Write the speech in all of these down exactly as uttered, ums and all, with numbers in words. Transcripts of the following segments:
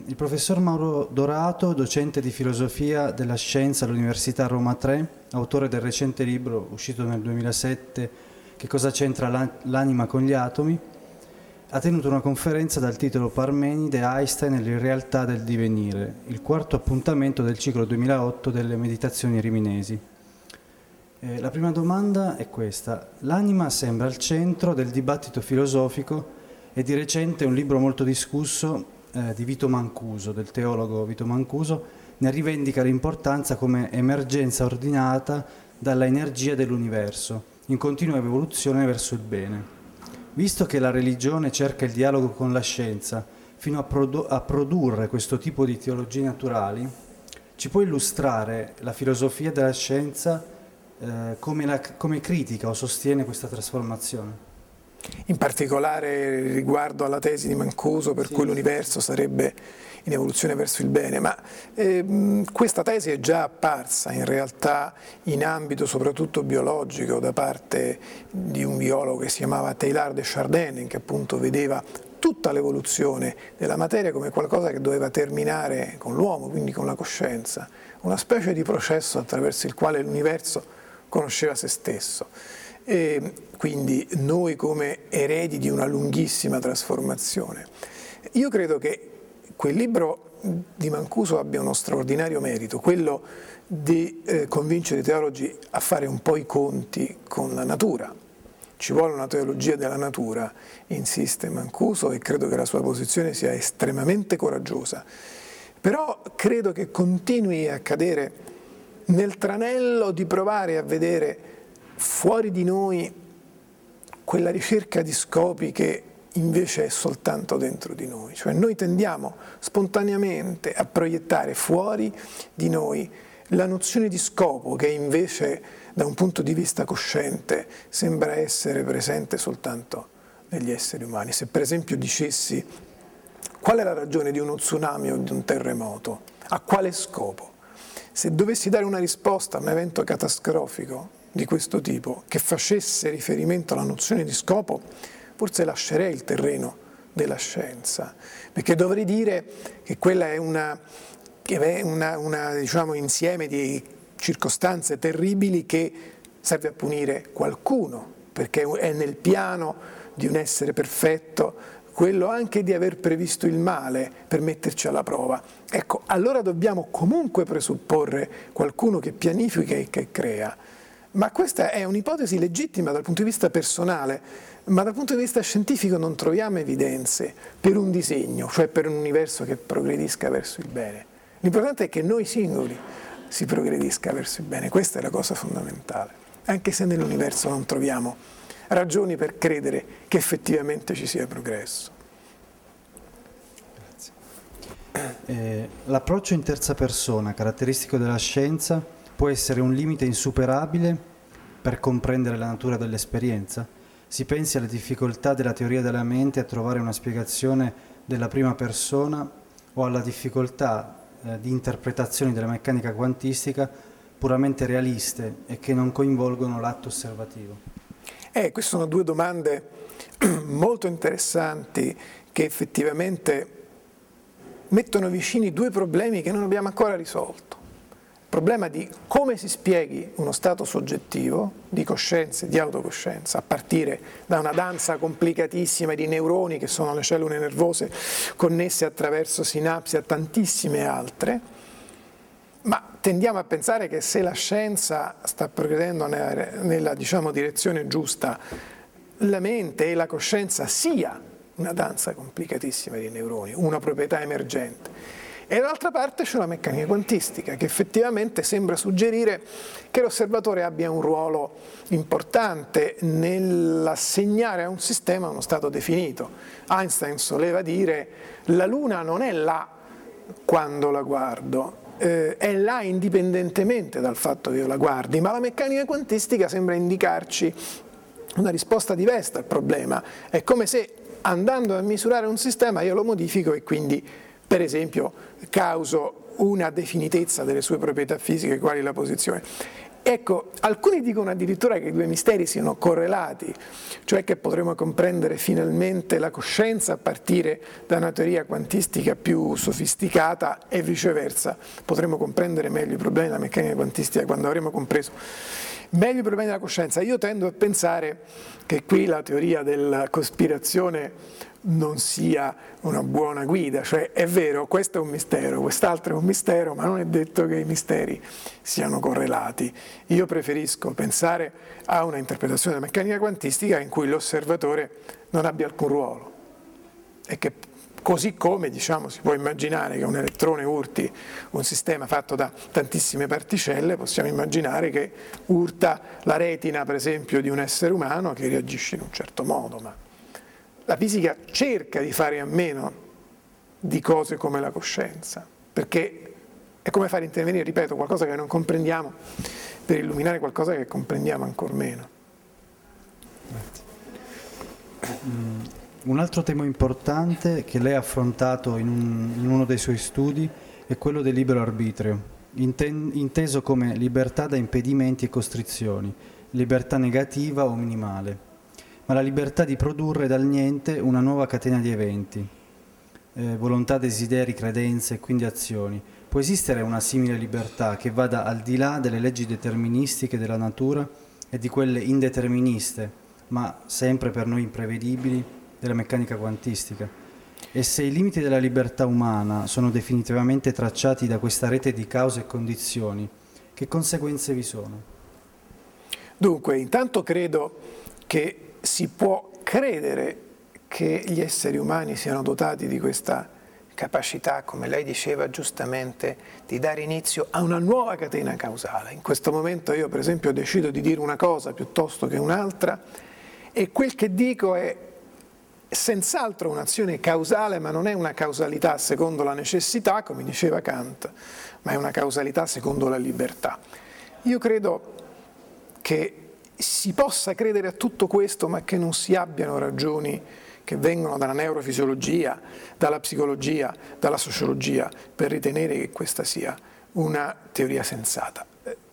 il professor Mauro Dorato, docente di filosofia della scienza all'Università Roma tre, autore del recente libro uscito nel duemilasette, Che cosa c'entra l'anima con gli atomi, ha tenuto una conferenza dal titolo Parmenide, Einstein e l'irrealtà del divenire, il quarto appuntamento del ciclo duemilaotto delle meditazioni riminesi. Eh, la prima domanda è questa. L'anima sembra al centro del dibattito filosofico e di recente un libro molto discusso eh, di Vito Mancuso, del teologo Vito Mancuso, ne rivendica l'importanza come emergenza ordinata dalla energia dell'universo, in continua evoluzione verso il bene. Visto che la religione cerca il dialogo con la scienza fino a, produ- a produrre questo tipo di teologie naturali, ci può illustrare la filosofia della scienza eh, come, la, come critica o sostiene questa trasformazione? In particolare riguardo alla tesi di Mancuso per sì. cui l'universo sarebbe in evoluzione verso il bene, ma ehm, questa tesi è già apparsa in realtà in ambito soprattutto biologico da parte di un biologo che si chiamava Teilhard de Chardin, che appunto vedeva tutta l'evoluzione della materia come qualcosa che doveva terminare con l'uomo, quindi con la coscienza, una specie di processo attraverso il quale l'universo conosceva se stesso. E quindi noi come eredi di una lunghissima trasformazione. Io credo che quel libro di Mancuso abbia uno straordinario merito, quello di eh, convincere i teologi a fare un po' i conti con la natura. Ci vuole una teologia della natura, insiste Mancuso, e credo che la sua posizione sia estremamente coraggiosa. Però credo che continui a cadere nel tranello di provare a vedere fuori di noi quella ricerca di scopi che invece è soltanto dentro di noi. Cioè noi tendiamo spontaneamente a proiettare fuori di noi la nozione di scopo che invece da un punto di vista cosciente sembra essere presente soltanto negli esseri umani. Se per esempio dicessi qual è la ragione di uno tsunami o di un terremoto, a quale scopo? Se dovessi dare una risposta a un evento catastrofico di questo tipo che facesse riferimento alla nozione di scopo, forse lascerei il terreno della scienza, perché dovrei dire che quella è una, che è una, una diciamo, insieme di circostanze terribili che serve a punire qualcuno, perché è nel piano di un essere perfetto quello anche di aver previsto il male per metterci alla prova. Ecco, allora dobbiamo comunque presupporre qualcuno che pianifica e che crea. Ma questa è un'ipotesi legittima dal punto di vista personale, ma dal punto di vista scientifico non troviamo evidenze per un disegno, cioè per un universo che progredisca verso il bene. L'importante è che noi singoli si progredisca verso il bene, questa è la cosa fondamentale, anche se nell'universo non troviamo ragioni per credere che effettivamente ci sia progresso. Grazie. Eh, l'approccio in terza persona, caratteristico della scienza, può essere un limite insuperabile per comprendere la natura dell'esperienza? Si pensi alle difficoltà della teoria della mente a trovare una spiegazione della prima persona o alla difficoltà eh, di interpretazioni della meccanica quantistica puramente realiste e che non coinvolgono l'atto osservativo? Eh, queste sono due domande molto interessanti che effettivamente mettono vicini due problemi che non abbiamo ancora risolto. Il problema di come si spieghi uno stato soggettivo di coscienza e di autocoscienza, a partire da una danza complicatissima di neuroni che sono le cellule nervose connesse attraverso sinapsi a tantissime altre, ma tendiamo a pensare che se la scienza sta progredendo nella, nella diciamo, direzione giusta, la mente e la coscienza sia una danza complicatissima di neuroni, una proprietà emergente. E dall'altra parte c'è la meccanica quantistica che effettivamente sembra suggerire che l'osservatore abbia un ruolo importante nell'assegnare a un sistema uno stato definito. Einstein soleva dire: la Luna non è là quando la guardo, eh, è là indipendentemente dal fatto che io la guardi, ma la meccanica quantistica sembra indicarci una risposta diversa al problema. È come se andando a misurare un sistema io lo modifico e quindi per esempio causo una definitezza delle sue proprietà fisiche, quali la posizione. Ecco, alcuni dicono addirittura che i due misteri siano correlati, cioè che potremo comprendere finalmente la coscienza a partire da una teoria quantistica più sofisticata e viceversa. Potremo comprendere meglio i problemi della meccanica quantistica quando avremo compreso meglio i problemi della coscienza. Io tendo a pensare che qui la teoria della cospirazione non sia una buona guida, cioè è vero, questo è un mistero, quest'altro è un mistero, ma non è detto che i misteri siano correlati. Io preferisco pensare a una interpretazione della meccanica quantistica in cui l'osservatore non abbia alcun ruolo e che così come, diciamo, si può immaginare che un elettrone urti un sistema fatto da tantissime particelle, possiamo immaginare che urta la retina, per esempio, di un essere umano che reagisce in un certo modo, ma la fisica cerca di fare a meno di cose come la coscienza, perché è come fare intervenire, ripeto, qualcosa che non comprendiamo per illuminare qualcosa che comprendiamo ancor meno. Mm, un altro tema importante che lei ha affrontato in, un, in uno dei suoi studi è quello del libero arbitrio, inten, inteso come libertà da impedimenti e costrizioni, libertà negativa o minimale, ma la libertà di produrre dal niente una nuova catena di eventi, eh, volontà, desideri, credenze e quindi azioni. Può esistere una simile libertà che vada al di là delle leggi deterministiche della natura e di quelle indeterministe, ma sempre per noi imprevedibili, della meccanica quantistica? E se i limiti della libertà umana sono definitivamente tracciati da questa rete di cause e condizioni, che conseguenze vi sono? Dunque, intanto credo che si può credere che gli esseri umani siano dotati di questa capacità, come lei diceva giustamente, di dare inizio a una nuova catena causale. In questo momento io, per esempio, decido di dire una cosa piuttosto che un'altra e quel che dico è senz'altro un'azione causale, ma non è una causalità secondo la necessità, come diceva Kant, ma è una causalità secondo la libertà. Io credo che si possa credere a tutto questo, ma che non si abbiano ragioni che vengono dalla neurofisiologia, dalla psicologia, dalla sociologia, per ritenere che questa sia una teoria sensata.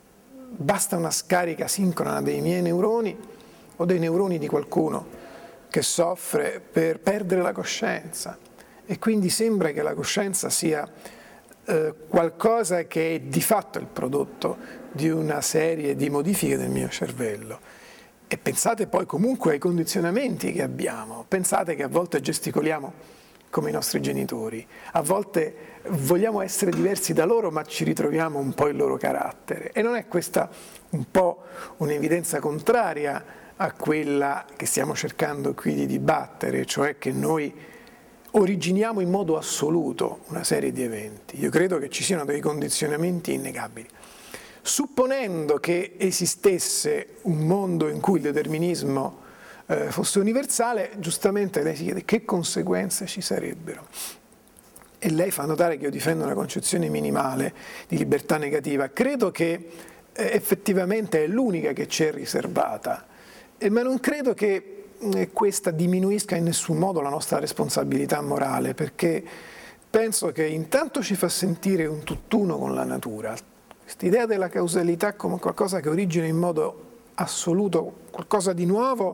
Basta una scarica sincrona dei miei neuroni o dei neuroni di qualcuno che soffre per perdere la coscienza e quindi sembra che la coscienza sia eh, qualcosa che è di fatto il prodotto di una serie di modifiche del mio cervello. E pensate poi comunque ai condizionamenti che abbiamo, pensate che a volte gesticoliamo come i nostri genitori, a volte vogliamo essere diversi da loro ma ci ritroviamo un po' il loro carattere e non è questa un po' un'evidenza contraria a quella che stiamo cercando qui di dibattere, cioè che noi originiamo in modo assoluto una serie di eventi. Io credo che ci siano dei condizionamenti innegabili. Supponendo che esistesse un mondo in cui il determinismo eh, fosse universale, giustamente lei si chiede che conseguenze ci sarebbero. E lei fa notare che io difendo una concezione minimale di libertà negativa. Credo che eh, effettivamente è l'unica che ci è riservata, eh, ma non credo che eh, questa diminuisca in nessun modo la nostra responsabilità morale, perché penso che intanto ci fa sentire un tutt'uno con la natura. Quest'idea della causalità come qualcosa che origina in modo assoluto, qualcosa di nuovo,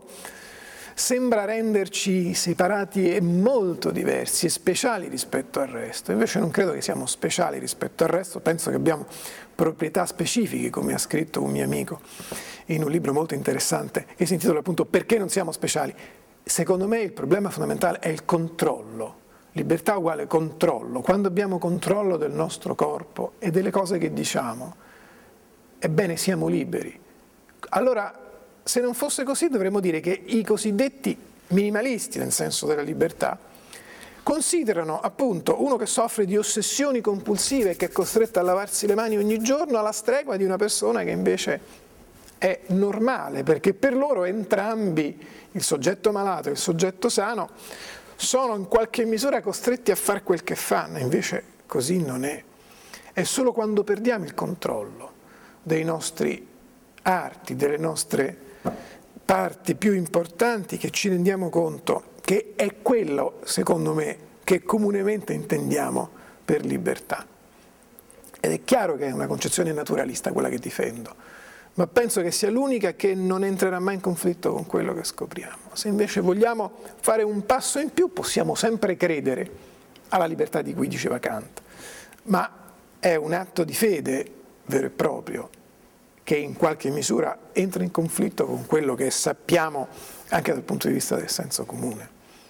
sembra renderci separati e molto diversi e speciali rispetto al resto. Invece non credo che siamo speciali rispetto al resto, penso che abbiamo proprietà specifiche, come ha scritto un mio amico in un libro molto interessante che si intitola appunto Perché non siamo speciali. Secondo me il problema fondamentale è il controllo. Libertà uguale controllo. Quando abbiamo controllo del nostro corpo e delle cose che diciamo, ebbene siamo liberi. Allora, se non fosse così, dovremmo dire che i cosiddetti minimalisti, nel senso della libertà, considerano appunto uno che soffre di ossessioni compulsive e che è costretto a lavarsi le mani ogni giorno alla stregua di una persona che invece è normale, perché per loro entrambi, il soggetto malato e il soggetto sano, sono in qualche misura costretti a fare quel che fanno, invece così non è. È solo quando perdiamo il controllo dei nostri arti, delle nostre parti più importanti che ci rendiamo conto che è quello, secondo me, che comunemente intendiamo per libertà. Ed è chiaro che è una concezione naturalista quella che difendo, ma penso che sia l'unica che non entrerà mai in conflitto con quello che scopriamo. Se invece vogliamo fare un passo in più, possiamo sempre credere alla libertà di cui diceva Kant, ma è un atto di fede vero e proprio che in qualche misura entra in conflitto con quello che sappiamo anche dal punto di vista del senso comune.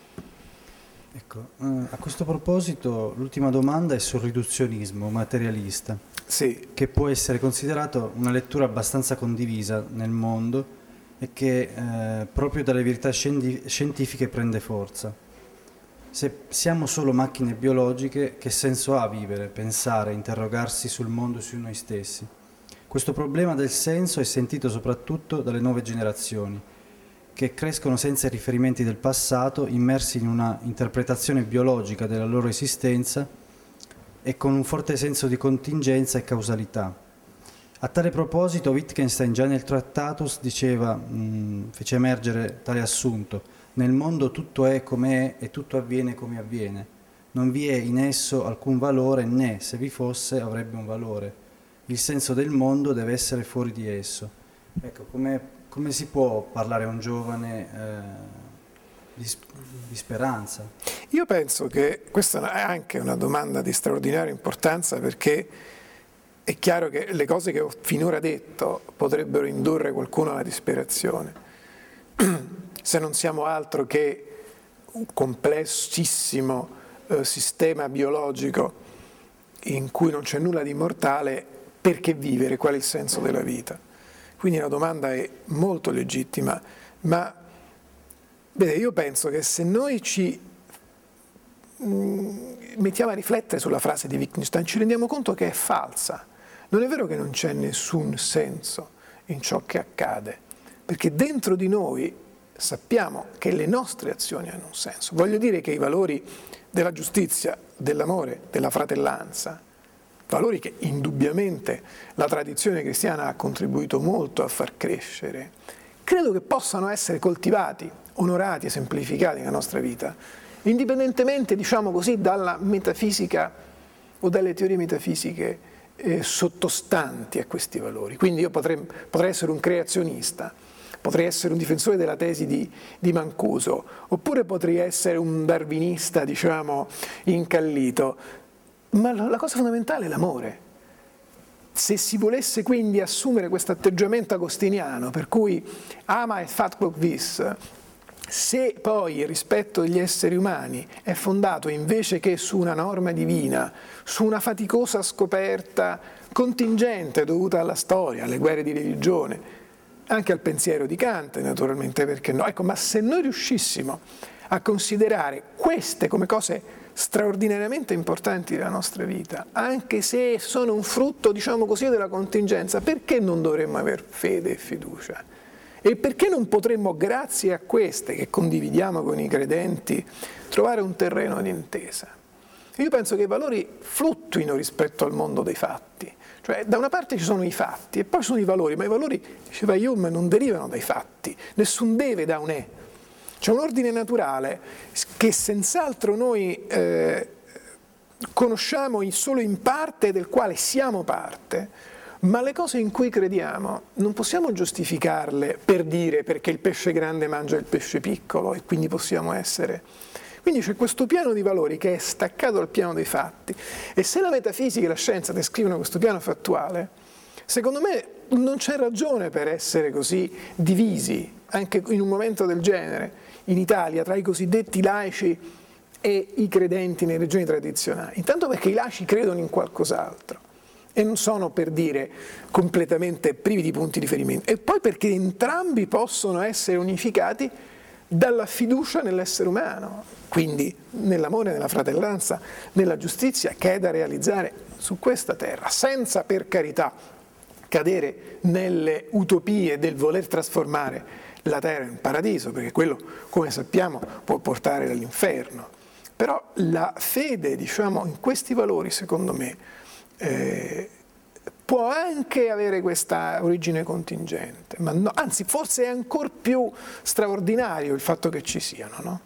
Ecco, a questo proposito l'ultima domanda è sul riduzionismo materialista. Sì. Che può essere considerato una lettura abbastanza condivisa nel mondo e che eh, proprio dalle verità scientifiche prende forza. Se siamo solo macchine biologiche, che senso ha vivere, pensare, interrogarsi sul mondo e su noi stessi? Questo problema del senso è sentito soprattutto dalle nuove generazioni, che crescono senza i riferimenti del passato, immersi in una interpretazione biologica della loro esistenza e con un forte senso di contingenza e causalità. A tale proposito Wittgenstein già nel Tractatus diceva, mh, fece emergere tale assunto: nel mondo tutto è come è e tutto avviene come avviene. Non vi è in esso alcun valore, né, se vi fosse, avrebbe un valore. Il senso del mondo deve essere fuori di esso. Ecco, come, come si può parlare a un giovane eh, di, di speranza? Io penso che questa è anche una domanda di straordinaria importanza, perché è chiaro che le cose che ho finora detto potrebbero indurre qualcuno alla disperazione. Se non siamo altro che un complessissimo eh, sistema biologico in cui non c'è nulla di immortale, perché vivere? Qual è il senso della vita? Quindi la domanda è molto legittima, ma vede, io penso che se noi ci mettiamo a riflettere sulla frase di Wittgenstein, ci rendiamo conto che è falsa. Non è vero che non c'è nessun senso in ciò che accade, perché dentro di noi sappiamo che le nostre azioni hanno un senso. Voglio dire che i valori della giustizia, dell'amore, della fratellanza, valori che indubbiamente la tradizione cristiana ha contribuito molto a far crescere, credo che possano essere coltivati, onorati e semplificati nella nostra vita, indipendentemente, diciamo così, dalla metafisica o dalle teorie metafisiche eh, sottostanti a questi valori. Quindi io potrei, potrei essere un creazionista, potrei essere un difensore della tesi di, di Mancuso, oppure potrei essere un darwinista, diciamo, incallito, ma la cosa fondamentale è l'amore. Se si volesse quindi assumere questo atteggiamento agostiniano, per cui ama et fat quod vis, se poi il rispetto degli esseri umani è fondato invece che su una norma divina, su una faticosa scoperta contingente dovuta alla storia, alle guerre di religione, anche al pensiero di Kant naturalmente, perché no? Ecco, ma se noi riuscissimo a considerare queste come cose straordinariamente importanti della nostra vita, anche se sono un frutto, diciamo così, della contingenza, perché non dovremmo aver fede e fiducia? E perché non potremmo, grazie a queste che condividiamo con i credenti, trovare un terreno di intesa? Io penso che i valori fluttuino rispetto al mondo dei fatti. Cioè, da una parte ci sono i fatti e poi ci sono i valori, ma i valori, diceva Hume, non derivano dai fatti. Nessun deve da un è. C'è un ordine naturale che senz'altro noi eh, conosciamo solo in parte, del quale siamo parte, ma le cose in cui crediamo non possiamo giustificarle per dire perché il pesce grande mangia il pesce piccolo e quindi possiamo essere. Quindi c'è questo piano di valori che è staccato dal piano dei fatti, e se la metafisica e la scienza descrivono questo piano fattuale, secondo me non c'è ragione per essere così divisi, anche in un momento del genere, in Italia, tra i cosiddetti laici e i credenti nelle regioni tradizionali. Intanto perché i laici credono in qualcos'altro e non sono, per dire, completamente privi di punti di riferimento, e poi perché entrambi possono essere unificati dalla fiducia nell'essere umano, quindi nell'amore, nella fratellanza, nella giustizia che è da realizzare su questa terra, senza, per carità, cadere nelle utopie del voler trasformare la terra in paradiso, perché quello, come sappiamo, può portare all'inferno. Però la fede, diciamo, in questi valori, secondo me, eh, può anche avere questa origine contingente, ma no, anzi forse è ancora più straordinario il fatto che ci siano, no?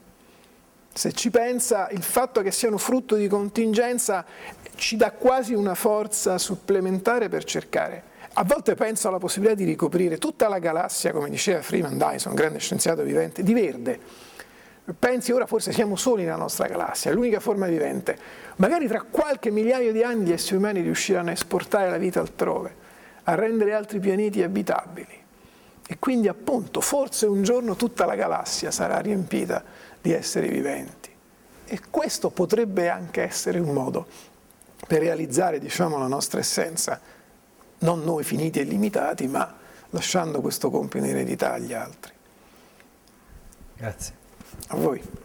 Se ci pensa, il fatto che siano frutto di contingenza ci dà quasi una forza supplementare per cercare A volte penso alla possibilità di ricoprire tutta la galassia, come diceva Freeman Dyson, grande scienziato vivente, di verde. Pensi ora forse siamo soli nella nostra galassia, è l'unica forma vivente. Magari tra qualche migliaio di anni gli esseri umani riusciranno a esportare la vita altrove, a rendere altri pianeti abitabili. E quindi appunto forse un giorno tutta la galassia sarà riempita di esseri viventi. E questo potrebbe anche essere un modo per realizzare, diciamo, la nostra essenza, non noi finiti e limitati, ma lasciando questo compito in eredità agli altri. Grazie. A voi.